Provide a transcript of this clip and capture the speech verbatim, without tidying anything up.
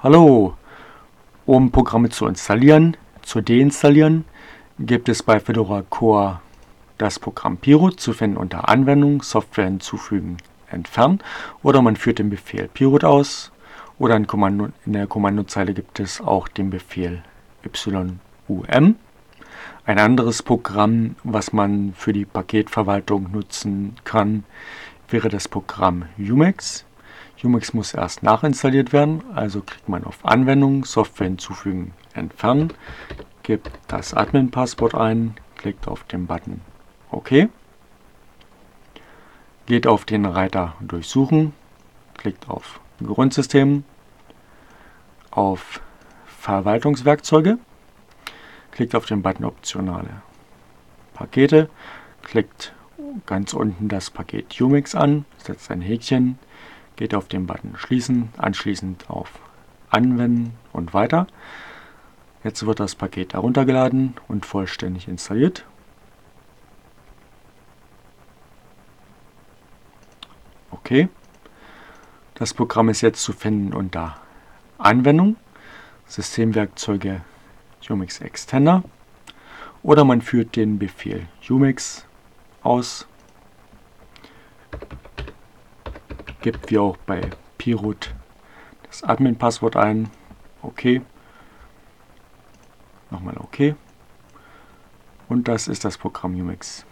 Hallo, um Programme zu installieren, zu deinstallieren, gibt es bei Fedora Core das Programm Pirut zu finden unter Anwendung, Software hinzufügen, entfernen oder man führt den Befehl Pirut aus oder in, Kommando, in der Kommandozeile gibt es auch den Befehl yum. Ein anderes Programm, was man für die Paketverwaltung nutzen kann, wäre das Programm Umex. Umex muss erst nachinstalliert werden, also klickt man auf Anwendung, Software hinzufügen, entfernen, gibt das Admin-Passwort ein, klickt auf den Button OK, geht auf den Reiter Durchsuchen, klickt auf Grundsystem, auf Verwaltungswerkzeuge, klickt auf den Button Optionale Pakete, klickt ganz unten das Paket Umex an, setzt ein Häkchen, geht auf den Button Schließen, anschließend auf Anwenden und weiter. Jetzt wird das Paket heruntergeladen und vollständig installiert. Okay. Das Programm ist jetzt zu finden unter Anwendung, Systemwerkzeuge Umex Extender oder man führt den Befehl Umex aus, gibt wie auch bei Pirut das Admin-Passwort ein, OK, nochmal OK und das ist das Programm Umex.